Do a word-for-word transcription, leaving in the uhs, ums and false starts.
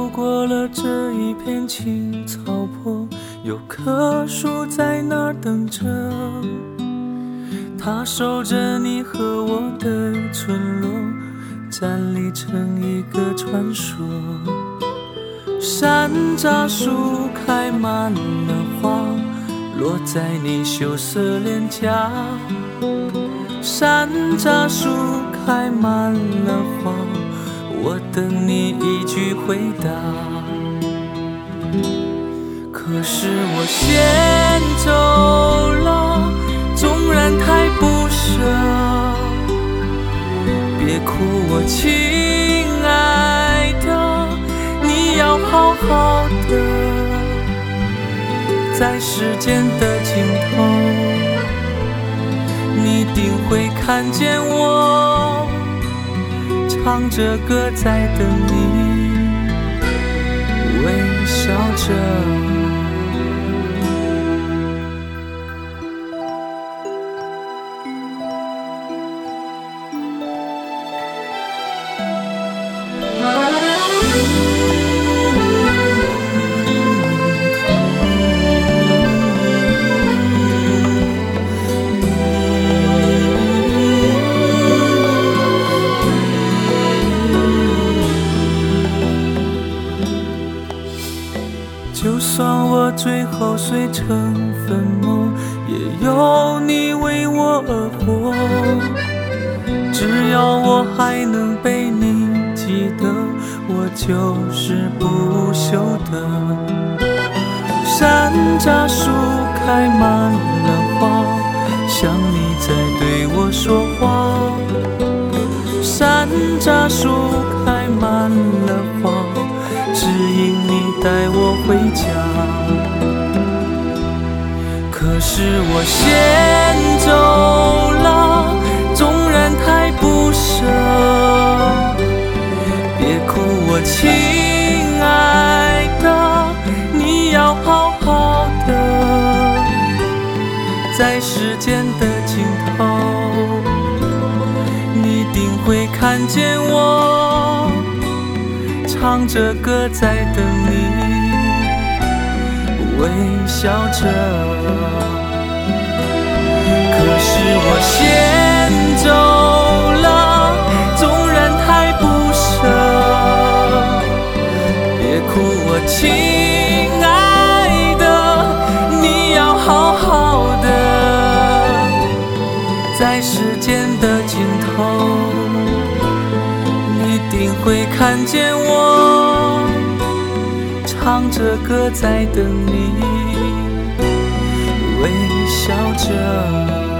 走过了这一片青草坡，有棵树在那儿等着，它守着你和我的村落，站立成一个传说。山楂树开满了花，落在你羞涩脸颊。山楂树开满了花，我等你一句回答。可是我先走了，纵然太不舍，别哭我亲爱的，你要好好的。在时间的尽头，你定会看见我，唱着歌在等你，微笑着。就算我最后碎成粉末，也有你为我而活。只要我还能被你记得，我就是不朽的。山楂树开满了花，像你在对我说话。山楂树开满了花，指引你带我回家。可是我先走了，纵然太不舍，别哭我亲爱的，你要好好的。在时间的尽头，你定会看见我，唱着歌在等你，微笑着。可是我先走了，纵然太不舍，别哭我亲爱的，你要好好的。在时间的尽头，一定会看见我，唱着歌在等你，微笑着。